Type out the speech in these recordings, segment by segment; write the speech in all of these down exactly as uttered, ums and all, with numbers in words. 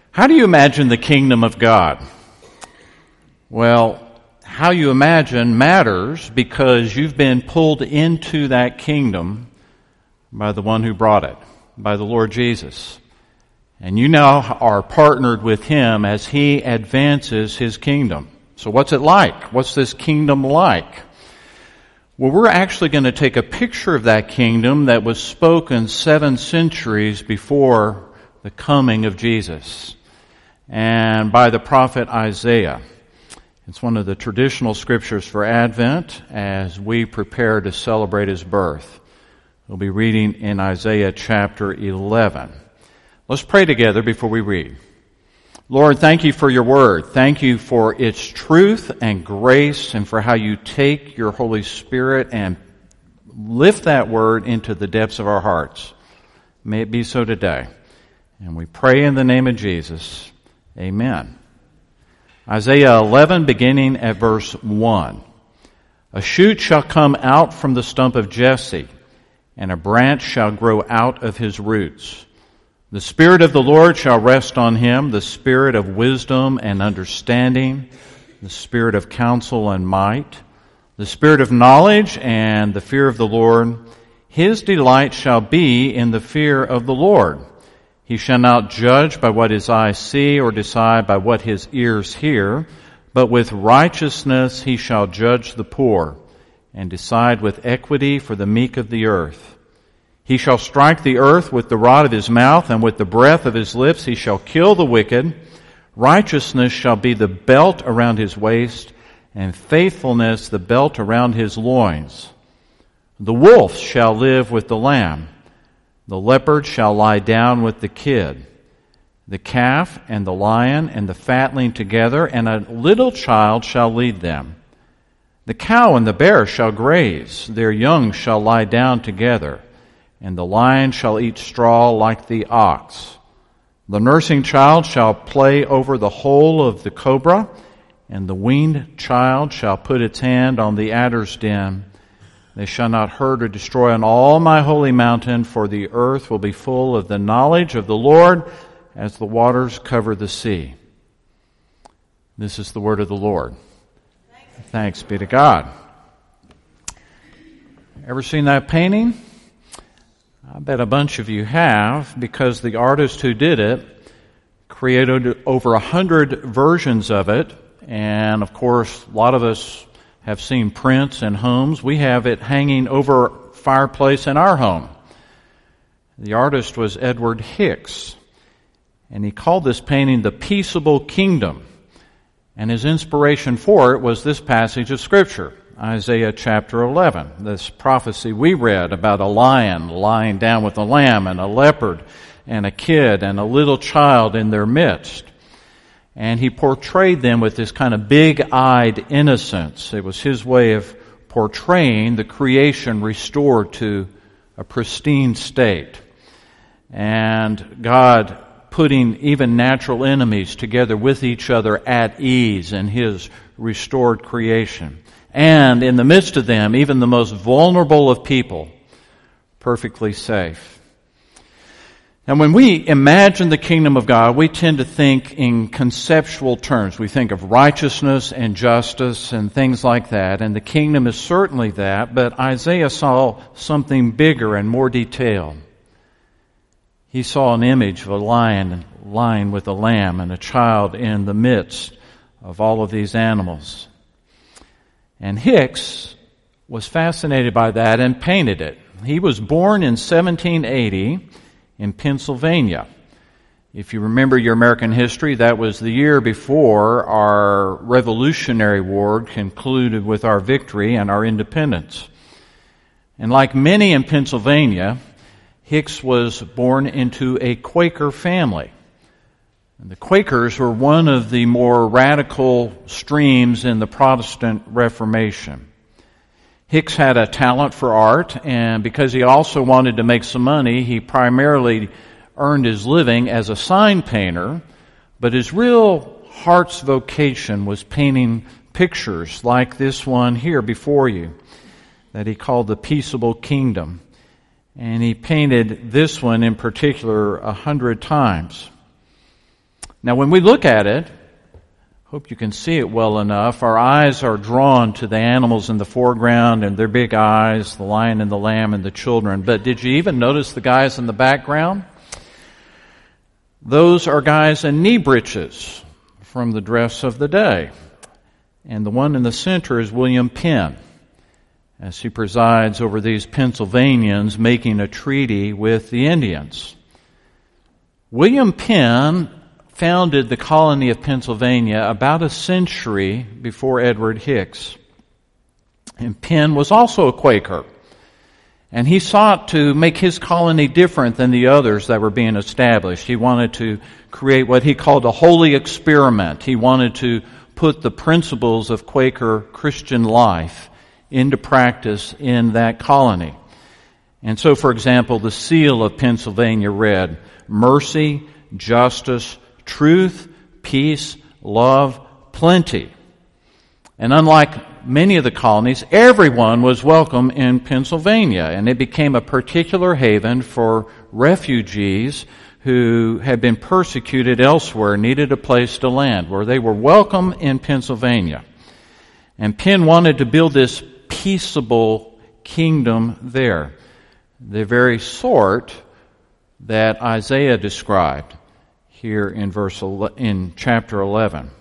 How do you imagine the kingdom of God? Well, how you imagine matters because you've been pulled into that kingdom by the one who brought it, by the Lord Jesus. And you now are partnered with Him as He advances His kingdom. So what's it like? What's this kingdom like? Well, we're actually going to take a picture of that kingdom that was spoken seven centuries before the coming of Jesus, and by the prophet Isaiah. It's one of the traditional scriptures for Advent as we prepare to celebrate His birth. We'll be reading in Isaiah chapter eleven. Let's pray together before we read. Lord, thank You for Your word. Thank You for its truth and grace and for how You take Your Holy Spirit and lift that word into the depths of our hearts. May it be so today. And we pray in the name of Jesus. Amen. Isaiah eleven, beginning at verse one. A shoot shall come out from the stump of Jesse, and a branch shall grow out of his roots. The Spirit of the Lord shall rest on him, the Spirit of wisdom and understanding, the Spirit of counsel and might, the Spirit of knowledge and the fear of the Lord. His delight shall be in the fear of the Lord. He shall not judge by what his eyes see or decide by what his ears hear, but with righteousness he shall judge the poor and decide with equity for the meek of the earth. He shall strike the earth with the rod of his mouth, and with the breath of his lips he shall kill the wicked. Righteousness shall be the belt around his waist, and faithfulness the belt around his loins. The wolf shall live with the lamb. The leopard shall lie down with the kid. The calf and the lion and the fatling together, and a little child shall lead them. The cow and the bear shall graze. Their young shall lie down together. And the lion shall eat straw like the ox. The nursing child shall play over the hole of the cobra, and the weaned child shall put its hand on the adder's den. They shall not hurt or destroy on all my holy mountain, for the earth will be full of the knowledge of the Lord as the waters cover the sea. This is the word of the Lord. Thanks be to God. Ever seen that painting? I bet a bunch of you have, because the artist who did it created over a hundred versions of it. And of course, a lot of us have seen prints in homes. We have it hanging over a fireplace in our home. The artist was Edward Hicks, and he called this painting The Peaceable Kingdom. And his inspiration for it was this passage of Scripture, Isaiah chapter eleven, this prophecy we read about a lion lying down with a lamb, and a leopard and a kid and a little child in their midst. And he portrayed them with this kind of big-eyed innocence. It was his way of portraying the creation restored to a pristine state. And God putting even natural enemies together with each other at ease in His restored creation. And in the midst of them, even the most vulnerable of people, perfectly safe. And when we imagine the kingdom of God, we tend to think in conceptual terms. We think of righteousness and justice and things like that, and the kingdom is certainly that, but Isaiah saw something bigger and more detailed. He saw an image of a lion lying with a lamb and a child in the midst of all of these animals. And Hicks was fascinated by that and painted it. He was born in seventeen eighty in Pennsylvania. If you remember your American history, that was the year before our Revolutionary War concluded with our victory and our independence. And like many in Pennsylvania, Hicks was born into a Quaker family. And the Quakers were one of the more radical streams in the Protestant Reformation. Hicks had a talent for art, and because he also wanted to make some money, he primarily earned his living as a sign painter, but his real heart's vocation was painting pictures like this one here before you that he called The Peaceable Kingdom. And he painted this one in particular a hundred times. Now, when we look at it, hope you can see it well enough, our eyes are drawn to the animals in the foreground and their big eyes, the lion and the lamb and the children. But did you even notice the guys in the background? Those are guys in knee breeches from the dress of the day. And the one in the center is William Penn, as he presides over these Pennsylvanians making a treaty with the Indians. William Penn founded the colony of Pennsylvania about a century before Edward Hicks. And Penn was also a Quaker. And he sought to make his colony different than the others that were being established. He wanted to create what he called a holy experiment. He wanted to put the principles of Quaker Christian life into practice in that colony. And so, for example, the seal of Pennsylvania read, mercy, justice, truth, peace, love, plenty. And unlike many of the colonies, everyone was welcome in Pennsylvania, and it became a particular haven for refugees who had been persecuted elsewhere, needed a place to land, where they were welcome in Pennsylvania. And Penn wanted to build this peaceable kingdom there, the very sort that Isaiah described here in verse in chapter eleven.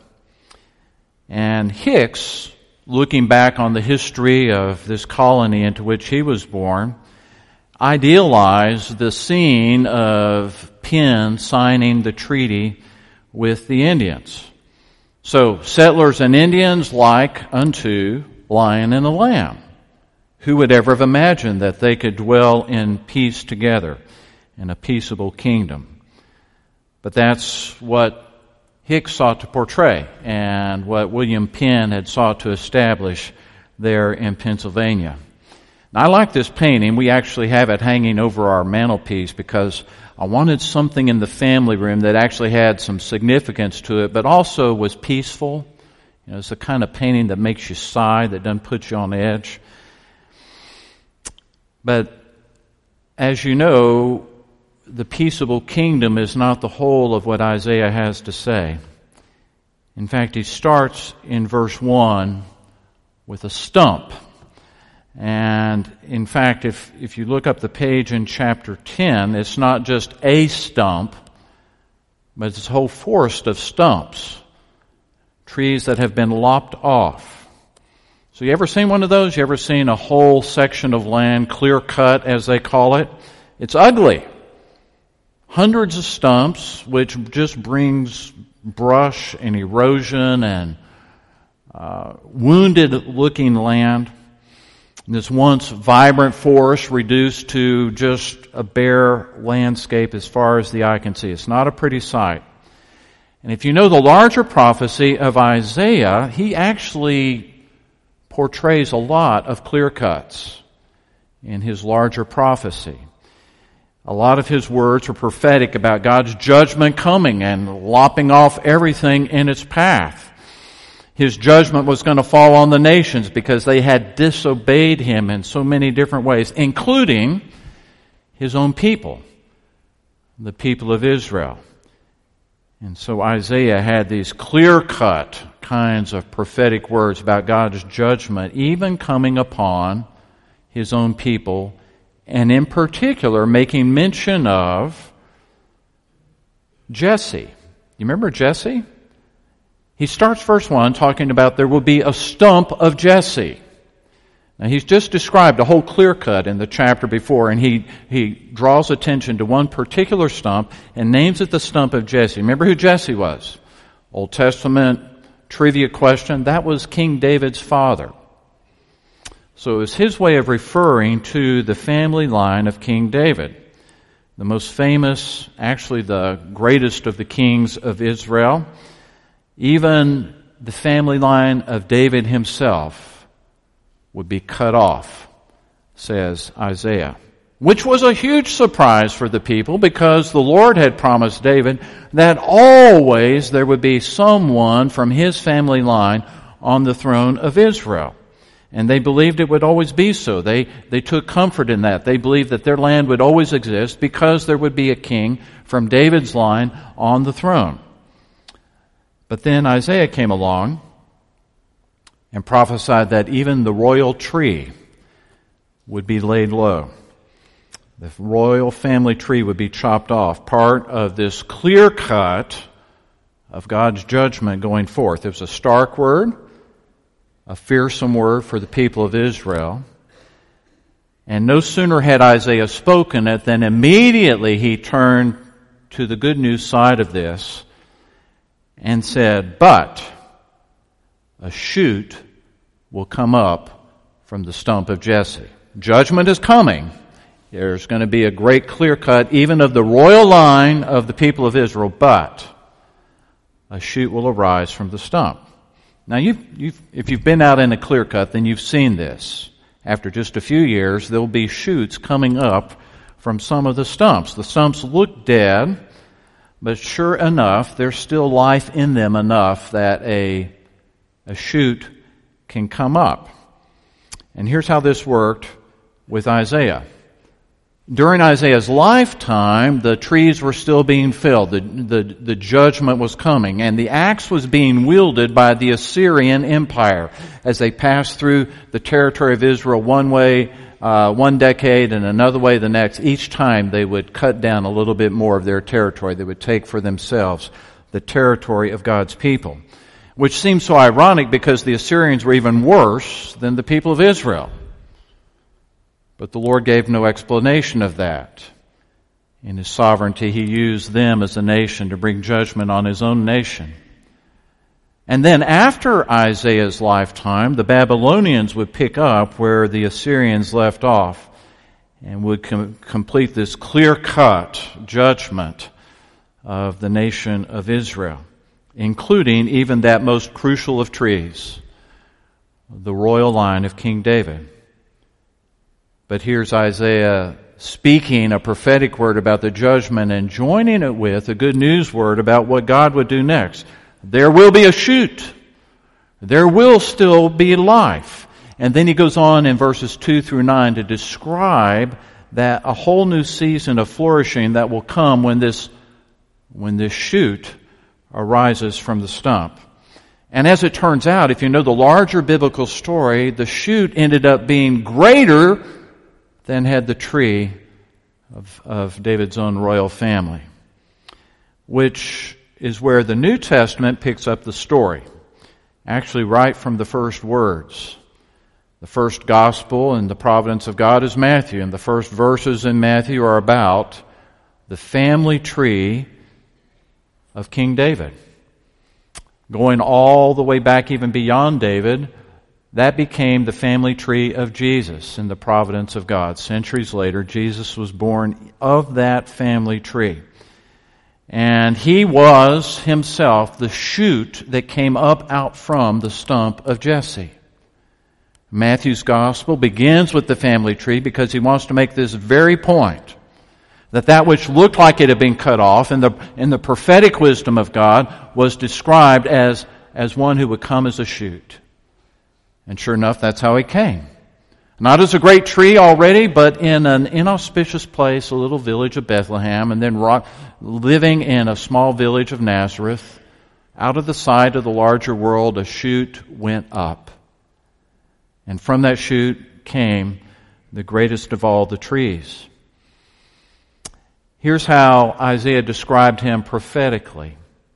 And Hicks, looking back on the history of this colony into which he was born, idealized the scene of Penn signing the treaty with the Indians. So, settlers and Indians like unto lion and a lamb. Who would ever have imagined that they could dwell in peace together in a peaceable kingdom? But that's what Hicks sought to portray and what William Penn had sought to establish there in Pennsylvania. Now, I like this painting. We actually have it hanging over our mantelpiece because I wanted something in the family room that actually had some significance to it, but also was peaceful. You know, it's the kind of painting that makes you sigh, that doesn't put you on edge. But as you know, the peaceable kingdom is not the whole of what Isaiah has to say. In fact, he starts in verse one with a stump. And in fact, if, if you look up the page in chapter ten, it's not just a stump, but it's a whole forest of stumps, trees that have been lopped off. So you ever seen one of those? You ever seen a whole section of land clear cut, as they call it? It's ugly. Hundreds of stumps, which just brings brush and erosion and uh, wounded-looking land. This once vibrant forest reduced to just a bare landscape as far as the eye can see. It's not a pretty sight. And if you know the larger prophecy of Isaiah, he actually portrays a lot of clear cuts in his larger prophecy. A lot of his words are prophetic about God's judgment coming and lopping off everything in its path. His judgment was going to fall on the nations because they had disobeyed him in so many different ways, including his own people, the people of Israel. And so Isaiah had these clear-cut kinds of prophetic words about God's judgment, even coming upon his own people, and in particular, making mention of Jesse. You remember Jesse? He starts verse one talking about there will be a stump of Jesse. Now, he's just described a whole clear cut in the chapter before, and he, he draws attention to one particular stump and names it the stump of Jesse. Remember who Jesse was? Old Testament trivia question. That was King David's father. So it was his way of referring to the family line of King David, the most famous, actually the greatest of the kings of Israel. Even the family line of David himself would be cut off, says Isaiah, which was a huge surprise for the people because the Lord had promised David that always there would be someone from his family line on the throne of Israel. And they believed it would always be so. They, they took comfort in that. They believed that their land would always exist because there would be a king from David's line on the throne. But then Isaiah came along and prophesied that even the royal tree would be laid low. The royal family tree would be chopped off, part of this clear cut of God's judgment going forth. It was a stark word, a fearsome word for the people of Israel. And no sooner had Isaiah spoken it than immediately he turned to the good news side of this and said, but a shoot will come up from the stump of Jesse. Judgment is coming. There's going to be a great clear cut even of the royal line of the people of Israel, but a shoot will arise from the stump. Now, you've, you've, if you've been out in a clear cut, then you've seen this. After just a few years, there will be shoots coming up from some of the stumps. The stumps look dead, but sure enough, there's still life in them enough that a, a shoot can come up. And here's how this worked with Isaiah. During Isaiah's lifetime, the trees were still being felled. The, the, the judgment was coming. And the axe was being wielded by the Assyrian Empire as they passed through the territory of Israel one way, uh, one decade, and another way the next. Each time they would cut down a little bit more of their territory. They would take for themselves the territory of God's people. Which seems so ironic because the Assyrians were even worse than the people of Israel. But the Lord gave no explanation of that. In His sovereignty, He used them as a nation to bring judgment on His own nation. And then after Isaiah's lifetime, the Babylonians would pick up where the Assyrians left off and would com- complete this clear-cut judgment of the nation of Israel, including even that most crucial of trees, the royal line of King David. But here's Isaiah speaking a prophetic word about the judgment and joining it with a good news word about what God would do next. There will be a shoot. There will still be life. And then he goes on in verses two through nine to describe that a whole new season of flourishing that will come when this, when this shoot arises from the stump. And as it turns out, if you know the larger biblical story, the shoot ended up being greater than had the tree of, of David's own royal family, which is where the New Testament picks up the story, actually right from the first words. The first gospel in the providence of God is Matthew, and the first verses in Matthew are about the family tree of King David. Going all the way back even beyond David, that became the family tree of Jesus in the providence of God. Centuries later, Jesus was born of that family tree. And He was Himself the shoot that came up out from the stump of Jesse. Matthew's gospel begins with the family tree because he wants to make this very point, that that which looked like it had been cut off in the, in the prophetic wisdom of God was described as, as one who would come as a shoot. And sure enough, that's how He came. Not as a great tree already, but in an inauspicious place, a little village of Bethlehem, and then rock, living in a small village of Nazareth. Out of the sight of the larger world, a shoot went up. And from that shoot came the greatest of all the trees. Here's how Isaiah described Him prophetically.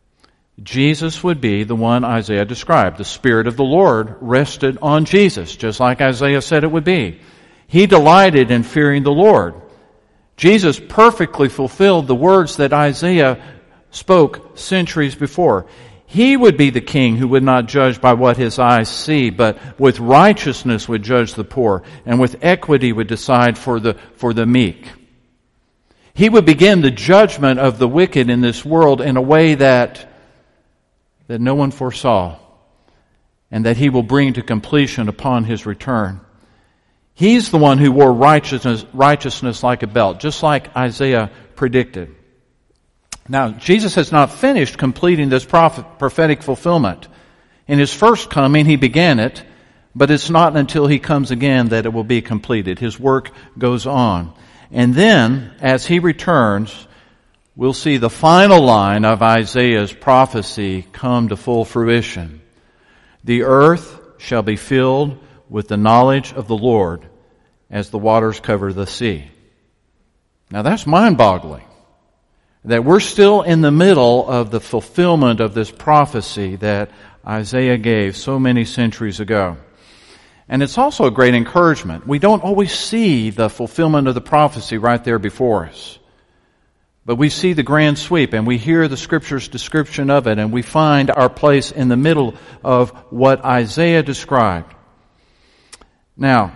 Jesus would be the one Isaiah described. The Spirit of the Lord rested on Jesus, just like Isaiah said it would be. He delighted in fearing the Lord. Jesus perfectly fulfilled the words that Isaiah spoke centuries before. He would be the king who would not judge by what his eyes see, but with righteousness would judge the poor, and with equity would decide for the, for the meek. He would begin the judgment of the wicked in this world in a way that that no one foresaw, and that He will bring to completion upon His return. He's the one who wore righteousness, righteousness like a belt, just like Isaiah predicted. Now, Jesus has not finished completing this prophet, prophetic fulfillment. In His first coming, He began it, but it's not until He comes again that it will be completed. His work goes on. And then, as He returns, we'll see the final line of Isaiah's prophecy come to full fruition. The earth shall be filled with the knowledge of the Lord as the waters cover the sea. Now that's mind-boggling. That we're still in the middle of the fulfillment of this prophecy that Isaiah gave so many centuries ago. And it's also a great encouragement. We don't always see the fulfillment of the prophecy right there before us. But we see the grand sweep, and we hear the Scripture's description of it, and we find our place in the middle of what Isaiah described. Now,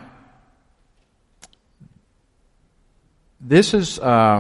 this is uh,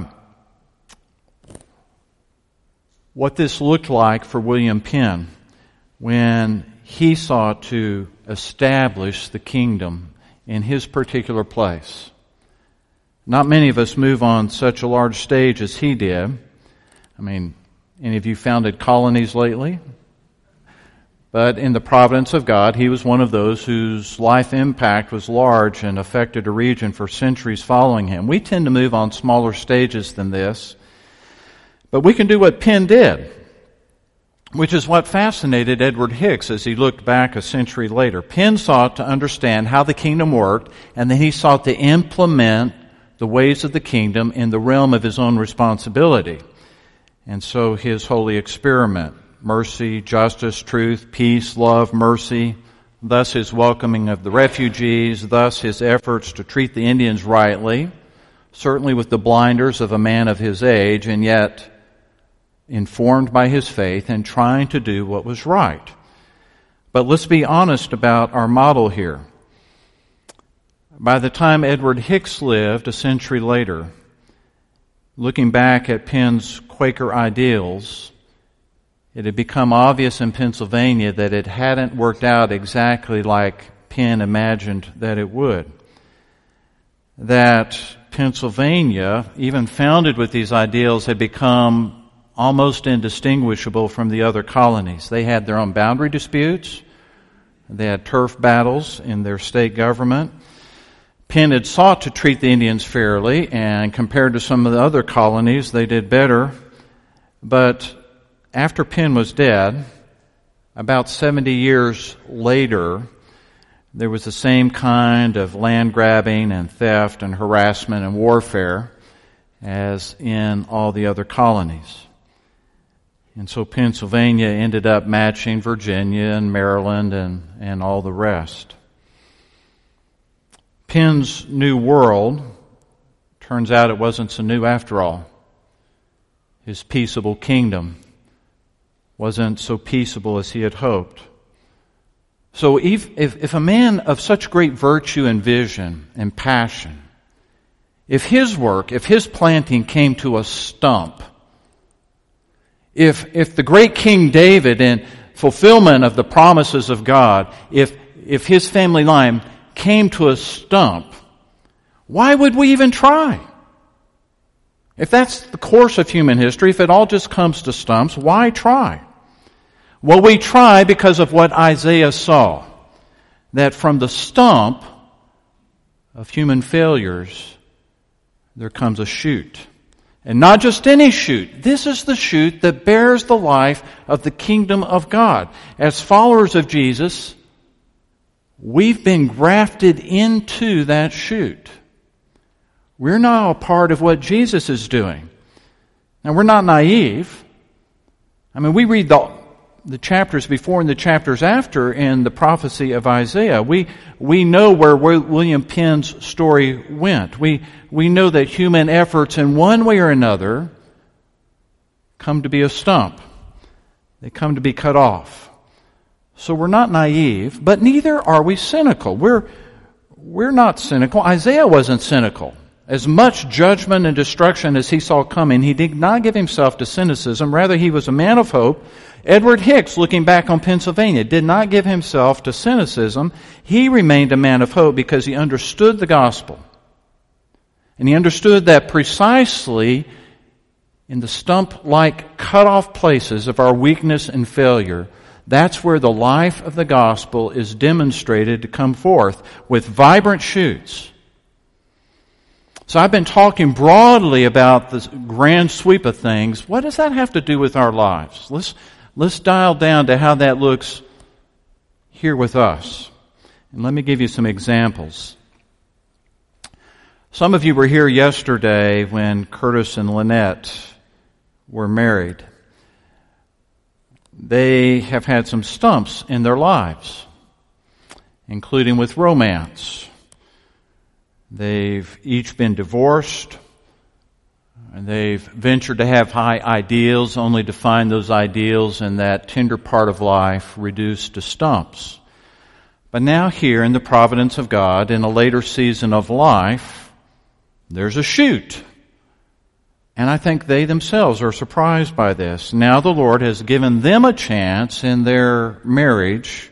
what this looked like for William Penn when he sought to establish the kingdom in his particular place. Not many of us move on such a large stage as he did. I mean, any of you founded colonies lately? But in the providence of God, he was one of those whose life impact was large and affected a region for centuries following him. We tend to move on smaller stages than this. But we can do what Penn did, which is what fascinated Edward Hicks as he looked back a century later. Penn sought to understand how the kingdom worked, and then he sought to implement the ways of the kingdom in the realm of his own responsibility. And so his holy experiment, mercy, justice, truth, peace, love, mercy, thus his welcoming of the refugees, thus his efforts to treat the Indians rightly, certainly with the blinders of a man of his age, and yet informed by his faith and trying to do what was right. But let's be honest about our model here. By the time Edward Hicks lived a century later, looking back at Penn's Quaker ideals, it had become obvious in Pennsylvania that it hadn't worked out exactly like Penn imagined that it would. That Pennsylvania, even founded with these ideals, had become almost indistinguishable from the other colonies. They had their own boundary disputes. They had turf battles in their state government. Penn had sought to treat the Indians fairly, and compared to some of the other colonies, they did better. But after Penn was dead, about seventy years later, there was the same kind of land grabbing and theft and harassment and warfare as in all the other colonies. And so Pennsylvania ended up matching Virginia and Maryland and, and all the rest. Penn's new world, turns out it wasn't so new after all. His peaceable kingdom wasn't so peaceable as he had hoped. So if, if, if a man of such great virtue and vision and passion, if his work, if his planting came to a stump, if, if the great King David, in fulfillment of the promises of God, if, if his family line came to a stump, why would we even try? If that's the course of human history, if it all just comes to stumps, why try? Well, we try because of what Isaiah saw, that from the stump of human failures, there comes a shoot. And not just any shoot. This is the shoot that bears the life of the kingdom of God. As followers of Jesus, we've been grafted into that shoot. We're now a part of what Jesus is doing. Now, we're not naive. I mean, we read the the chapters before and the chapters after in the prophecy of Isaiah. We we know where William Penn's story went. We we know that human efforts in one way or another come to be a stump. They come to be cut off. So we're not naive, but neither are we cynical. We're we're not cynical. Isaiah wasn't cynical. As much judgment and destruction as he saw coming, he did not give himself to cynicism. Rather, he was a man of hope. Edward Hicks, looking back on Pennsylvania, did not give himself to cynicism. He remained a man of hope because he understood the gospel. And he understood that precisely in the stump-like cut-off places of our weakness and failure, that's where the life of the gospel is demonstrated to come forth with vibrant shoots. So I've been talking broadly about this grand sweep of things. What does that have to do with our lives? Let's, let's dial down to how that looks here with us. And let me give you some examples. Some of you were here yesterday when Curtis and Lynette were married. They have had some stumps in their lives, including with romance. They've each been divorced, and they've ventured to have high ideals, only to find those ideals in that tender part of life reduced to stumps. But now here in the providence of God, in a later season of life, there's a shoot. And I think they themselves are surprised by this. Now the Lord has given them a chance in their marriage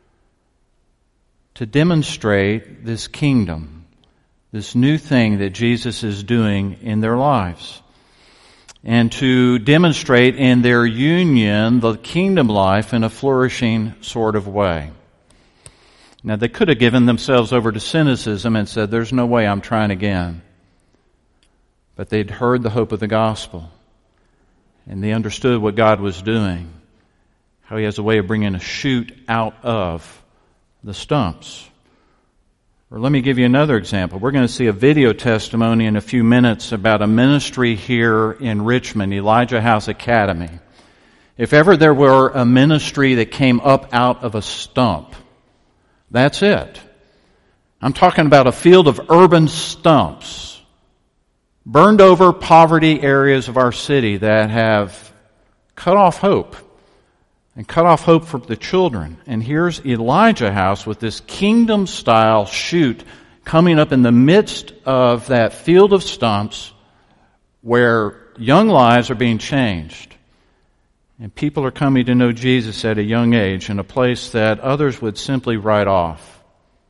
to demonstrate this kingdom, this new thing that Jesus is doing in their lives, and to demonstrate in their union the kingdom life in a flourishing sort of way. Now, they could have given themselves over to cynicism and said, there's no way, I'm trying again. But they'd heard the hope of the gospel, and they understood what God was doing, how He has a way of bringing a shoot out of the stumps. Or let me give you another example. We're going to see a video testimony in a few minutes about a ministry here in Richmond, Elijah House Academy. If ever there were a ministry that came up out of a stump, that's it. I'm talking about a field of urban stumps, burned over poverty areas of our city that have cut off hope. And cut off hope for the children. And here's Elijah House with this kingdom-style shoot coming up in the midst of that field of stumps where young lives are being changed. And people are coming to know Jesus at a young age in a place that others would simply write off.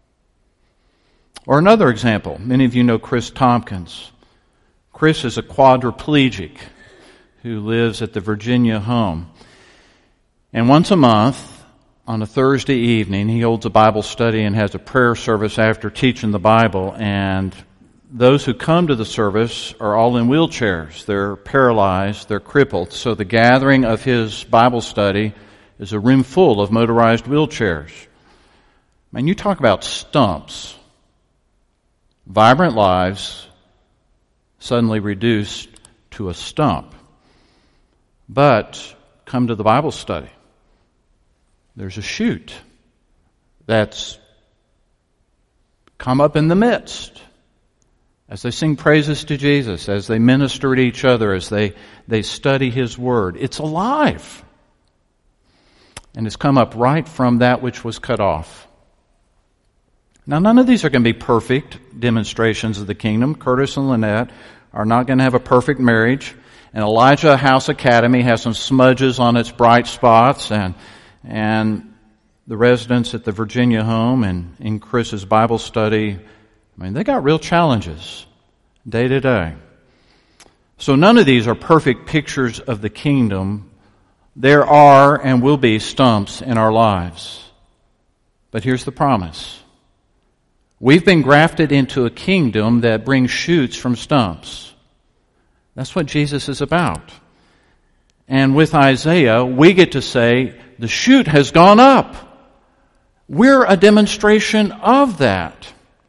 Or another example, many of you know Chris Tompkins. Chris is a quadriplegic who lives at the Virginia home. And once a month, on a Thursday evening, he holds a Bible study and has a prayer service after teaching the Bible. And those who come to the service are all in wheelchairs. They're paralyzed, they're crippled. So the gathering of his Bible study is a room full of motorized wheelchairs. Man, you talk about stumps. Vibrant lives suddenly reduced to a stump. But come to the Bible study. There's a shoot that's come up in the midst as they sing praises to Jesus, as they minister to each other, as they, they study His Word. It's alive. And it's come up right from that which was cut off. Now, none of these are going to be perfect demonstrations of the kingdom. Curtis and Lynette are not going to have a perfect marriage. And Elijah House Academy has some smudges on its bright spots, and and the residents at the Virginia home and in Chris's Bible study, I mean, they got real challenges day to day. So none of these are perfect pictures of the kingdom. There are and will be stumps in our lives. But here's the promise. We've been grafted into a kingdom that brings shoots from stumps. That's what Jesus is about. And with Isaiah, we get to say, the shoot has gone up. We're a demonstration of that.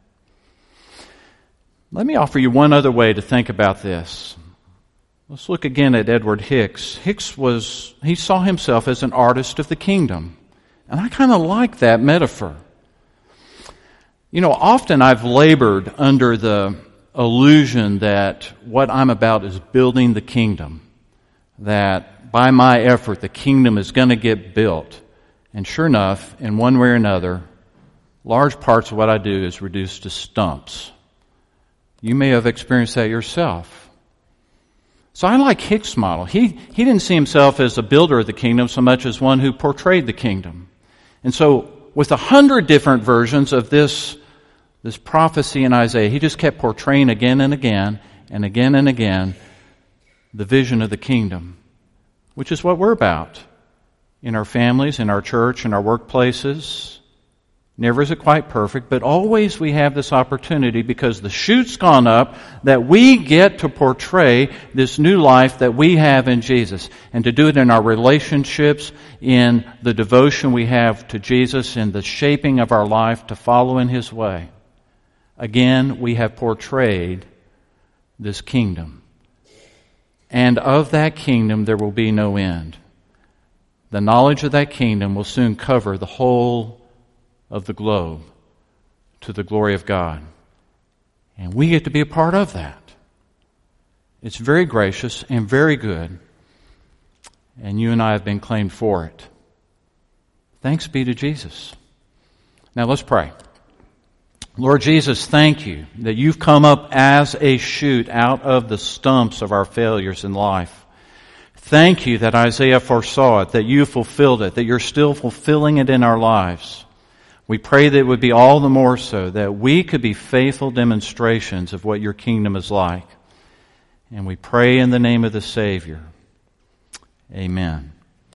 Let me offer you one other way to think about this. Let's look again at Edward Hicks. Hicks was, he saw himself as an artist of the kingdom. And I kind of like that metaphor. You know, often I've labored under the illusion that what I'm about is building the kingdom. That by my effort, the kingdom is going to get built. And sure enough, in one way or another, large parts of what I do is reduced to stumps. You may have experienced that yourself. So I like Hicks' model. He, he didn't see himself as a builder of the kingdom so much as one who portrayed the kingdom. And so with a hundred different versions of this, this prophecy in Isaiah, he just kept portraying again and again and again and again the vision of the kingdom, which is what we're about in our families, in our church, in our workplaces, Never is it quite perfect, but always we have this opportunity because the shoot's gone up that we get to portray this new life that we have in Jesus, and to do it in our relationships, in the devotion we have to Jesus, in the shaping of our life to follow in His way. Again, we have portrayed this kingdom. And of that kingdom there will be no end. The knowledge of that kingdom will soon cover the whole of the globe to the glory of God. And we get to be a part of that. It's very gracious and very good. And you and I have been claimed for it. Thanks be to Jesus. Now let's pray. Lord Jesus, thank you that you've come up as a shoot out of the stumps of our failures in life. Thank you that Isaiah foresaw it, that you fulfilled it, that you're still fulfilling it in our lives. We pray that it would be all the more so that we could be faithful demonstrations of what your kingdom is like. And we pray in the name of the Savior. Amen.